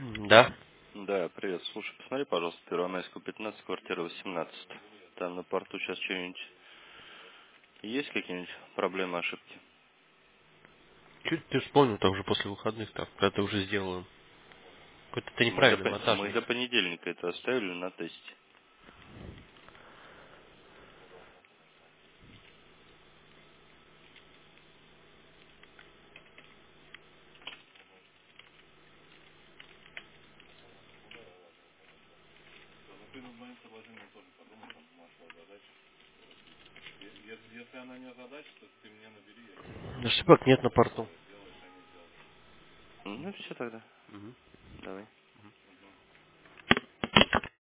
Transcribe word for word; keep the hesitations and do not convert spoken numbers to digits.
Да. Да, привет. Слушай, посмотри, пожалуйста, Первомайскую пятнадцать, квартира восемнадцать. Там на порту сейчас что-нибудь есть, какие-нибудь проблемы, ошибки? Чуть ты вспомнил, так уже после выходных, так, когда ты уже сделал. Какой-то ты Мы до, неправильный пон- монтаж мы у до них. понедельника это оставили на тесте. Ошибок нет на порту. Ну, все тогда. Давай.